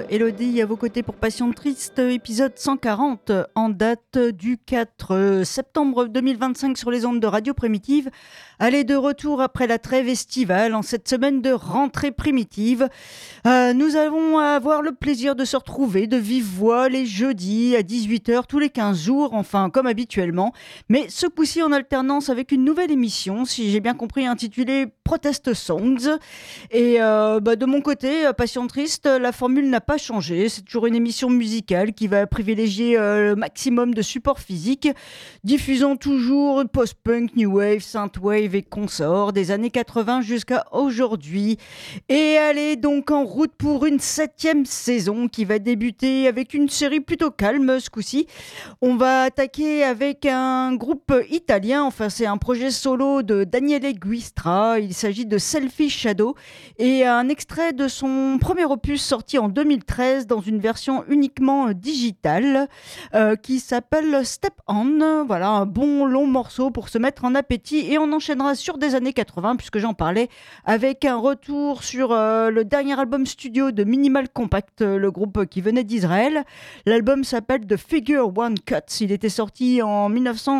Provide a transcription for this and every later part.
Elodie à vos côtés pour Passion Triste, épisode 140 en date du 4 septembre 2025 sur les ondes de Radio Primitive. Allez, de retour après la trêve estivale en cette semaine de rentrée primitive. Nous allons avoir le plaisir de se retrouver de vive voix les jeudis à 18h tous les 15 jours, enfin comme habituellement, mais ce coup-ci en alternance avec une nouvelle émission, si j'ai bien compris, intitulée Protest Songs. Et de mon côté, Passion Triste, la formule n'a pas changé. C'est toujours une émission musicale qui va privilégier le maximum de support physique, diffusant toujours post-punk, new wave, synthwave et consorts des années 80 jusqu'à aujourd'hui. Et allez donc en route pour une 7e saison qui va débuter avec une série plutôt calme ce coup-ci. On va attaquer avec un groupe italien, enfin c'est un projet solo de Daniele Guistra. Il s'agit de Selfish Shadow et un extrait de son premier opus sorti en 2013 dans une version uniquement digitale qui s'appelle Step On. Voilà, un bon long morceau pour se mettre en appétit et on enchaînera sur des années 80 puisque j'en parlais avec un retour sur le dernier album studio de Minimal Compact, le groupe qui venait d'Israël. L'album s'appelle The Figure One Cuts. Il est sorti en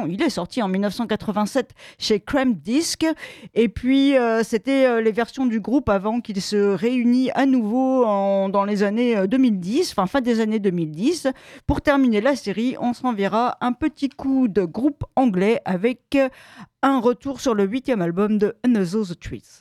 1987 chez Cramp Disc et puis c'était les versions du groupe avant qu'il se réunisse à nouveau dans les années 2010, enfin fin des années 2010. Pour terminer la série, on s'enverra un petit coup de groupe anglais avec un retour sur le 8e album de Another the Trees.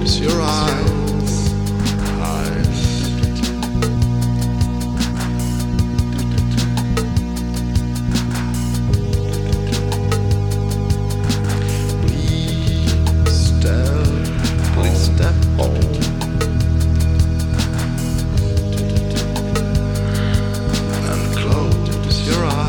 close your eyes, eyes. Please step home. And close your eyes.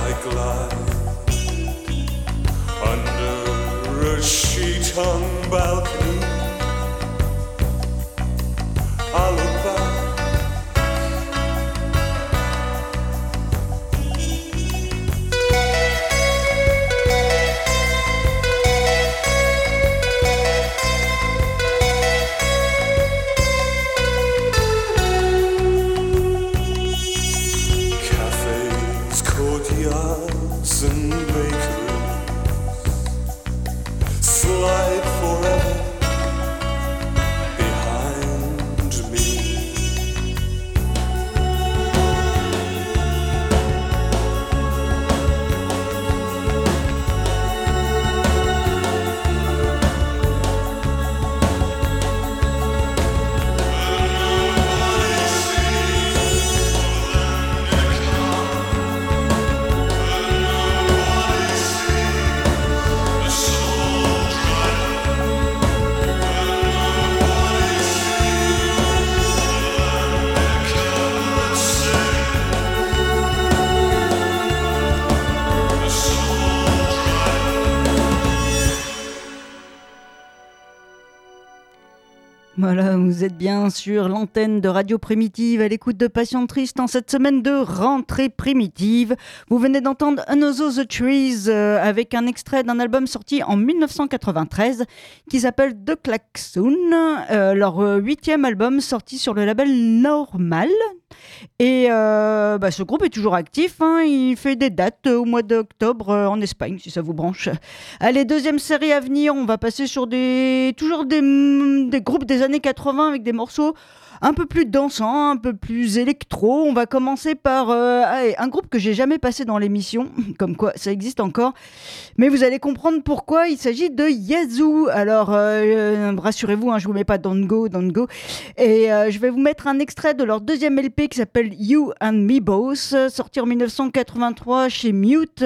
I glide under a sheet-hung balcony. I look back. Cafes, courtyards, and bakeries slide forever behind me. Voilà, vous êtes bien sur l'antenne de Radio Primitive à l'écoute de Passion Triste en cette semaine de rentrée primitive. Vous venez d'entendre Another the Trees avec un extrait d'un album sorti en 1993 qui s'appelle The Klaxon, leur 8e album sorti sur le label Normal. Et ce groupe est toujours actif, hein, il fait des dates au mois d'octobre en Espagne, si ça vous branche. Allez, deuxième série à venir, on va passer sur toujours des groupes des années 80 avec des morceaux un peu plus dansants, un peu plus électro. On va commencer par un groupe que j'ai jamais passé dans l'émission, comme quoi ça existe encore. Mais vous allez comprendre pourquoi. Il s'agit de Yazoo. Alors, rassurez-vous, hein, je vous mets pas Don't Go. Et je vais vous mettre un extrait de leur deuxième LP qui s'appelle You and Me Both, sorti en 1983 chez Mute.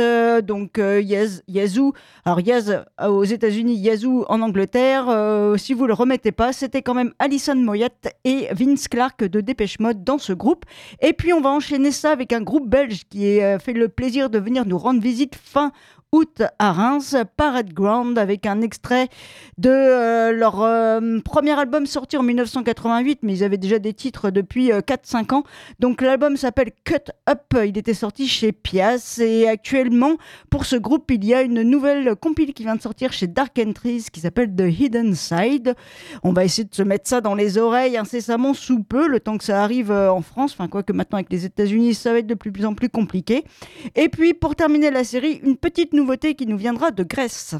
Yazoo. Alors, Yaz aux États-Unis, Yazoo en Angleterre. Si vous le remettez pas, c'était quand même Alison Moyet et Vince Clarke de Dépêche Mode dans ce groupe. Et puis on va enchaîner ça avec un groupe belge qui a fait le plaisir de venir nous rendre visite fin août à Reims, Parade Ground, avec un extrait de leur premier album sorti en 1988, mais ils avaient déjà des titres depuis 4-5 ans. Donc l'album s'appelle Cut Up, il était sorti chez Pias, et actuellement pour ce groupe il y a une nouvelle compile qui vient de sortir chez Dark Entries qui s'appelle The Hidden Side. On va essayer de se mettre ça dans les oreilles incessamment sous peu, le temps que ça arrive en France, enfin quoique maintenant avec les États-Unis ça va être de plus en plus compliqué. Et puis pour terminer la série, une petite nouveauté qui nous viendra de Grèce.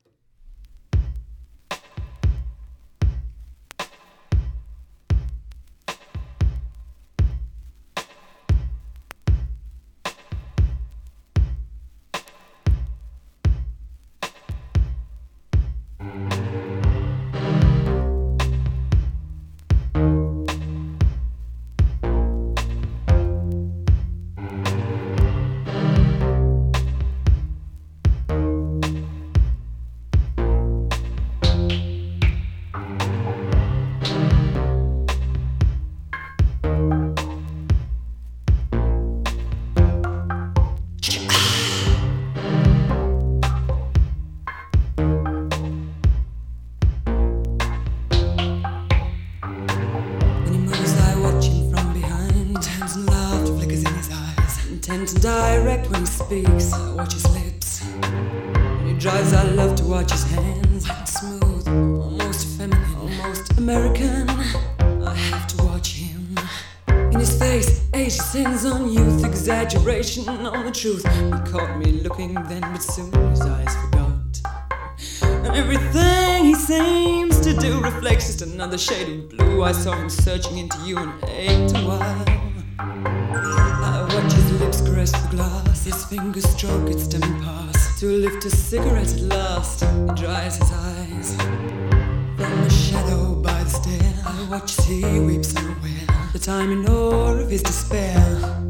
Direct when he speaks, I watch his lips. When he drives, I love to watch his hands. Smooth, almost feminine, almost American. I have to watch him. In his face, age descends on youth, exaggeration on the truth. He caught me looking then, but soon his eyes forgot. And everything he seems to do reflects just another shade of blue. I saw him searching into you and ached a while. I watch his lips caress the glass, his fingers stroke its stem and pass. To lift a cigarette at last, he dries his eyes. From the shadow by the stair, I watch as he weeps unaware, the time in awe of his despair.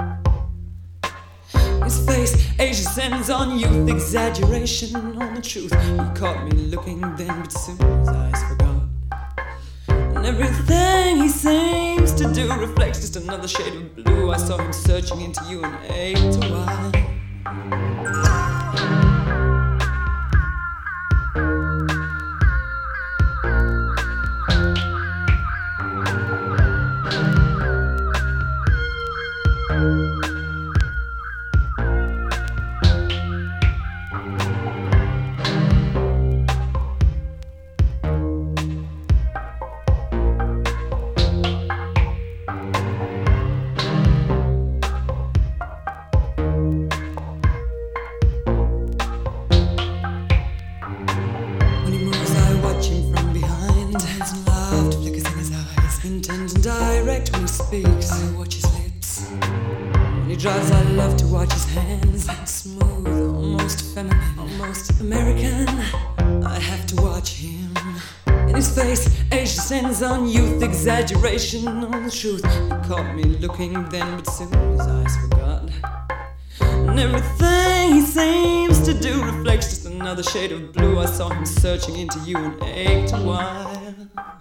His face, age descends on youth, exaggeration on the truth. He caught me looking then, but soon his eyes forgot. And everything he seems to do reflects just another shade of blue. I saw him searching into you and ached a while. On youth exaggeration on the truth. He caught me looking then, but soon his eyes forgot. And everything he seems to do reflects just another shade of blue. I saw him searching into you and ached a while.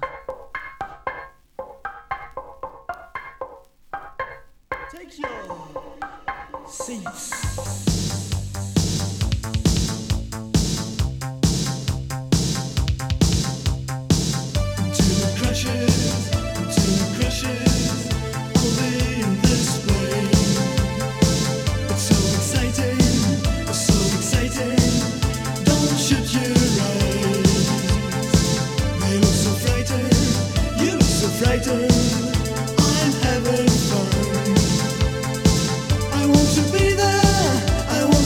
Take your seats. I'm having fun. I want to be there. I want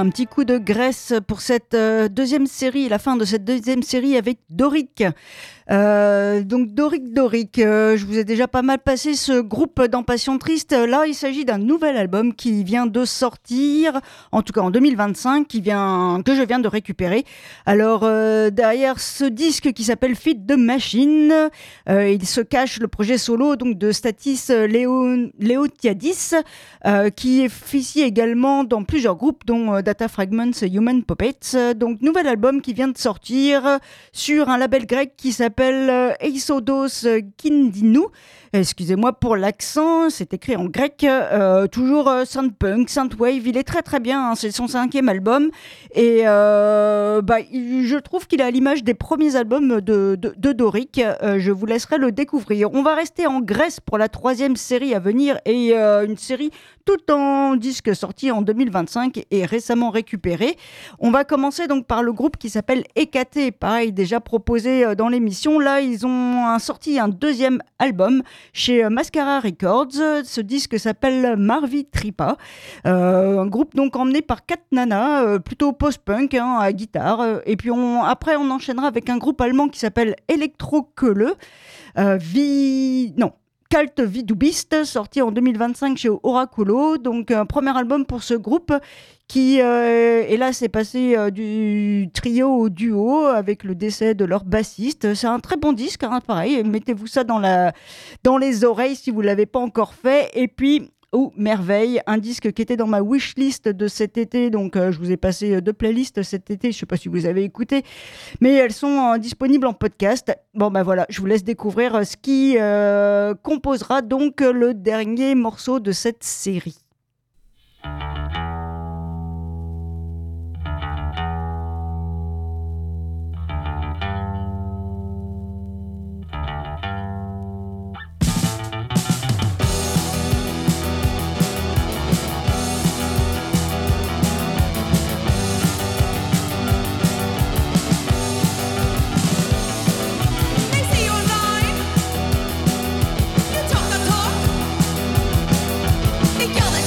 un petit coup de graisse pour cette deuxième série, la fin de cette deuxième série avec Doric. Donc Doric, je vous ai déjà pas mal passé ce groupe dans Passion Triste. Là, il s'agit d'un nouvel album qui vient de sortir, en tout cas en 2025, que je viens de récupérer. Alors derrière ce disque qui s'appelle Feed the Machine, il se cache le projet solo donc de Statis Leotiadis, qui officie également dans plusieurs groupes dont Data Fragments et Human Puppets. Donc nouvel album qui vient de sortir sur un label grec qui s'appelle Eisodos Kindinou. Excusez-moi pour l'accent, c'est écrit en grec, toujours synth-punk, synth-wave, il est très très bien, hein, c'est son 5e album et je trouve qu'il est à l'image des premiers albums de Doric, je vous laisserai le découvrir. On va rester en Grèce pour la 3e série à venir et une série tout en disque sorti en 2025 et récemment récupéré. On va commencer donc par le groupe qui s'appelle Hécaté, pareil déjà proposé dans l'émission. Là ils ont sorti un 2e album chez Mascara Records. Ce disque s'appelle Marvi Tripa, un groupe donc emmené par 4 nanas, plutôt post-punk à guitare. Et puis après on enchaînera avec un groupe allemand qui s'appelle Elektrokeule, Cult Vidubist, sorti en 2025 chez Oraculo. Donc un premier album pour ce groupe qui et là c'est passé du trio au duo avec le décès de leur bassiste. C'est un très bon disque, hein, pareil, mettez-vous ça dans les oreilles si vous ne l'avez pas encore fait. Et puis merveille, un disque qui était dans ma wishlist de cet été, donc je vous ai passé 2 playlists cet été, je ne sais pas si vous avez écouté, mais elles sont disponibles en podcast. Bon voilà, je vous laisse découvrir ce qui composera donc le dernier morceau de cette série. You're the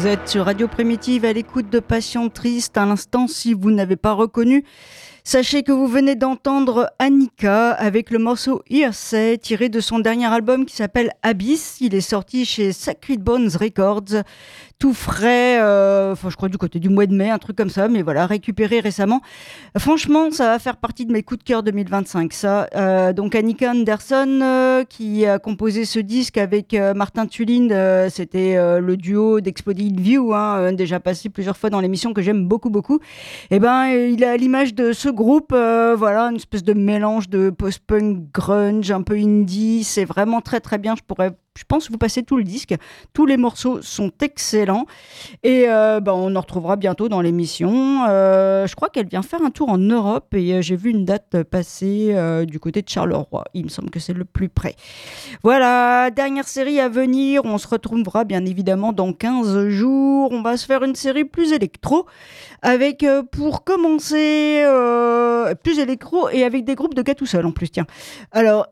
Vous êtes sur Radio Primitive à l'écoute de Passion Triste. À l'instant, si vous n'avez pas reconnu, sachez que vous venez d'entendre Annika avec le morceau Hearsay tiré de son dernier album qui s'appelle Abyss. Il est sorti chez Sacred Bones Records, tout frais, je crois du côté du mois de mai, un truc comme ça, mais voilà, récupéré récemment. Franchement, ça va faire partie de mes coups de cœur 2025, ça. Donc Annika Anderson qui a composé ce disque avec Martin Tulin, c'était le duo d'Exploded View, déjà passé plusieurs fois dans l'émission, que j'aime beaucoup, beaucoup. Et ben, il a l'image de ce groupe, voilà, une espèce de mélange de post-punk, grunge, un peu indie. C'est vraiment très très bien. Je pense vous passez tout le disque. Tous les morceaux sont excellents. Et on en retrouvera bientôt dans l'émission. Je crois qu'elle vient faire un tour en Europe et j'ai vu une date passer du côté de Charleroi. Il me semble que c'est le plus près. Voilà, dernière série à venir. On se retrouvera bien évidemment dans 15 jours. On va se faire une série plus électro avec, pour commencer, plus électro et avec des groupes de gars tout seuls en plus. Tiens. Alors,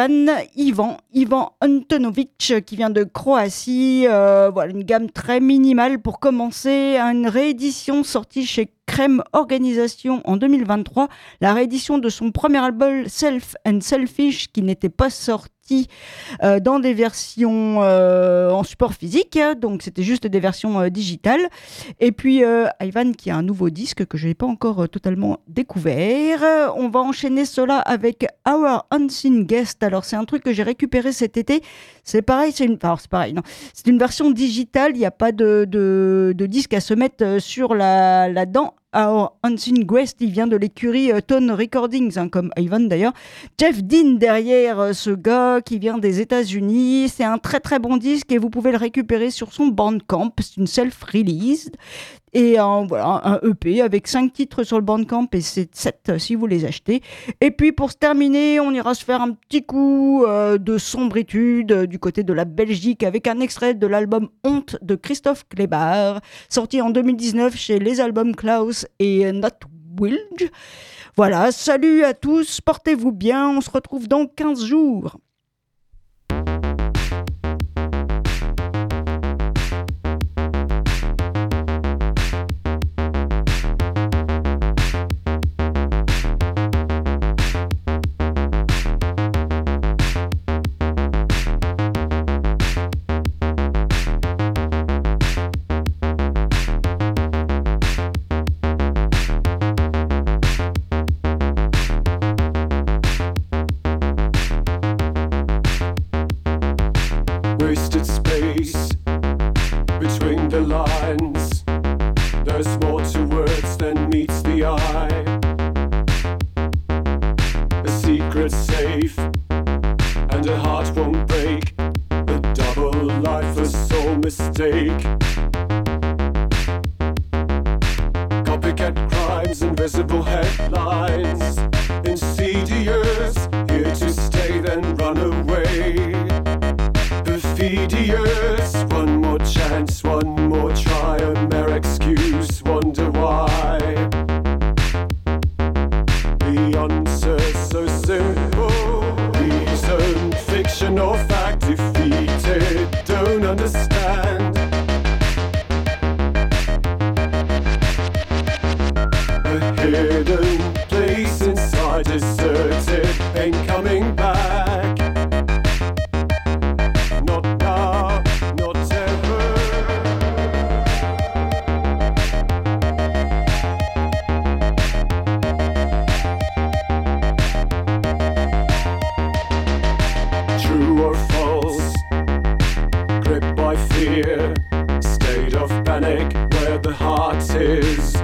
Ivan Antonovic qui vient de Croatie, voilà, une gamme très minimale pour commencer, une réédition sortie chez Crème Organisation en 2023, la réédition de son premier album Self and Selfish qui n'était pas sorti dans des versions en support physique, donc c'était juste des versions digitales. Et puis Ivan qui a un nouveau disque que je n'ai pas encore totalement découvert. On va enchaîner cela avec Our Unseen Guest. Alors c'est un truc que j'ai récupéré cet été. C'est pareil, c'est une version digitale. Il n'y a pas de disque à se mettre sur la dent. Our Unseen Guest, il vient de l'écurie Tone Recordings, comme Ivan d'ailleurs. Jeff Dean derrière ce gars qui vient des États-Unis. C'est un très très bon disque et vous pouvez le récupérer sur son Bandcamp. C'est une self-release. Et un EP avec 5 titres sur le Bandcamp et c'est 7 si vous les achetez. Et puis pour se terminer, on ira se faire un petit coup de sombritude du côté de la Belgique avec un extrait de l'album Honte de Christophe Klebar, sorti en 2019 chez les albums Klaus et Not Wilge. Voilà, salut à tous, portez-vous bien, on se retrouve dans 15 jours. Wasted space between the lines. There's more to words than meets the eye. A secret safe and a heart won't break. A double life, a soul mistake. Copycat crimes, invisible headlines. Insidious, here to stay then run away. Perfidious, one more chance, one more try, a mere excuse, wonder why. The answer's so simple, reason, fiction or fact defeated, don't understand. A hidden place inside, deserted, ain't coming back. State of panic where the heart is.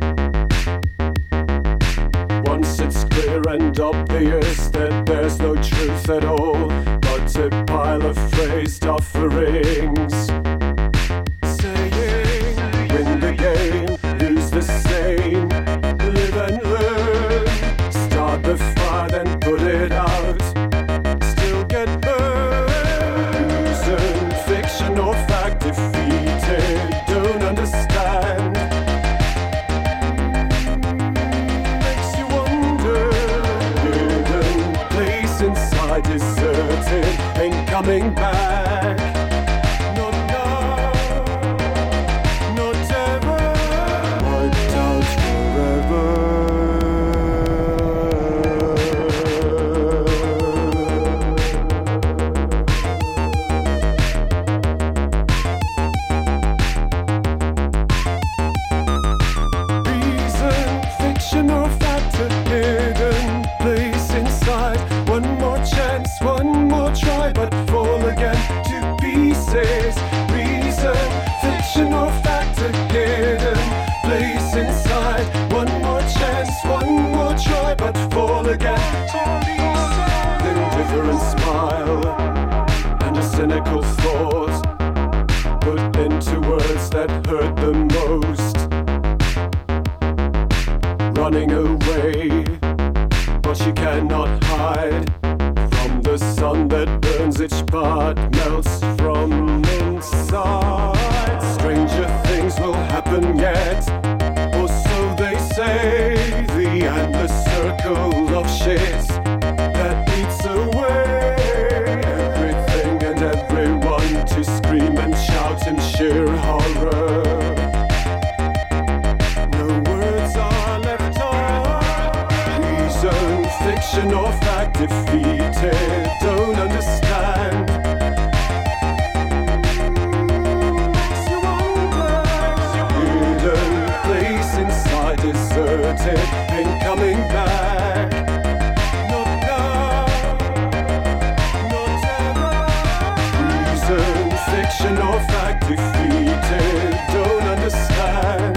Once it's clear and obvious that there's no truth at all, but a pile of phrased offerings. Saying, win the game, lose the same, live and learn. Start the fire, then put it out. Still get burned. Reason, fiction or fact defeated, don't understand. Makes you wonder. Hidden place inside, deserted, ain't coming back. Not now. simple thought put into words that hurt the most. Running away, but she cannot hide from the sun that burns each part, melts from inside. Stranger things will happen yet, or so they say. The endless circle of shit that eats away everything and everyone to scream and shout in sheer horror. No words are left on. Reason, fiction or fact defeated, don't understand. Makes you wonder. Hidden place inside, deserted, ain't coming back. Not now, not ever. Reason, fiction or fact defeated, don't understand.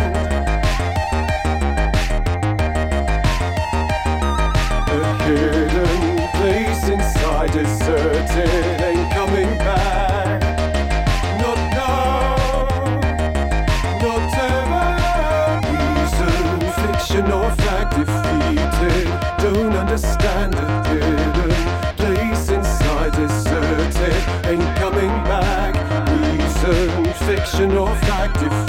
A hidden place inside, deserted, ain't coming back. Not now, not ever. Reason, fiction or fact defeated, don't understand. A hidden place inside, deserted, ain't coming back. Reason, fiction or fact defeated.